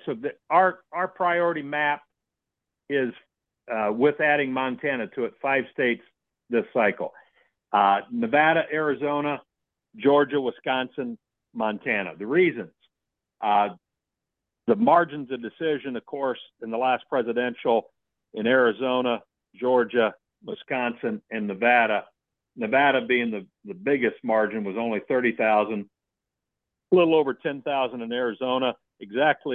So our priority map is with adding Montana to it, 5 states this cycle: Nevada, Arizona, Georgia, Wisconsin, Montana. The reasons: the margins of decision, of course, in the last presidential in Arizona, Georgia, Wisconsin, and Nevada. Nevada being the biggest margin was only 30,000, a little over 10,000 in Arizona, exactly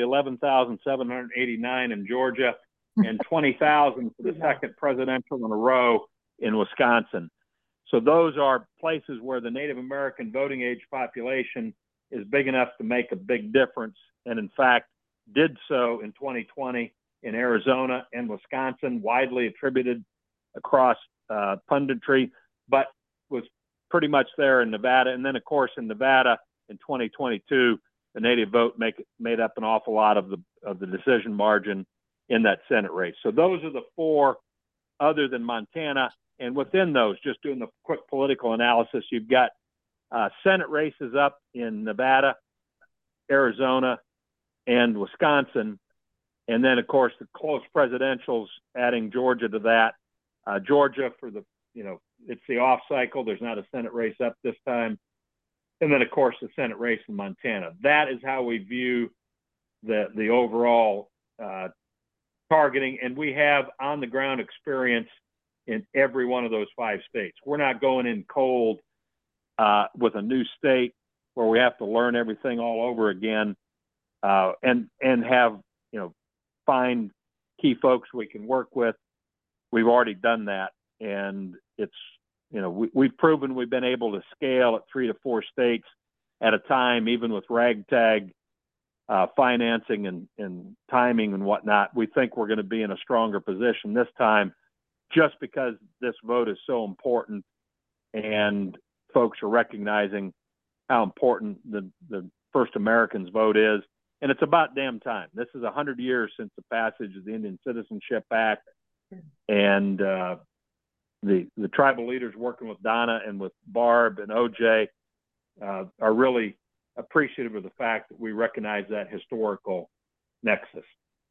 11,789 in Georgia, and 20,000 for the second presidential in a row in Wisconsin. So those are places where the Native American voting age population is big enough to make a big difference, and in fact did so in 2020 in Arizona and Wisconsin, widely attributed across punditry, but was pretty much there in Nevada. And then, of course, in Nevada in 2022, the Native vote made up an awful lot of the decision margin in that Senate race. So those are the 4 other than Montana. And within those, just doing the quick political analysis, you've got Senate races up in Nevada, Arizona, and Wisconsin. And then, of course, the close presidentials, adding Georgia to that. Georgia for it's the off cycle. There's not a Senate race up this time. And then, of course, the Senate race in Montana. That is how we view the overall targeting. And we have on-the-ground experience in every one of those 5 states. We're not going in cold with a new state where we have to learn everything all over again and have, find key folks we can work with. We've already done that. And it's, we've proven we've been able to scale at 3 to 4 states at a time, even with ragtag financing and timing and whatnot. We think we're going to be in a stronger position this time just because this vote is so important and folks are recognizing how important the First Americans vote is. And it's about damn time. This is 100 years since the passage of the Indian Citizenship Act. And the tribal leaders working with Donna and with Barb and OJ are really appreciative of the fact that we recognize that historical nexus.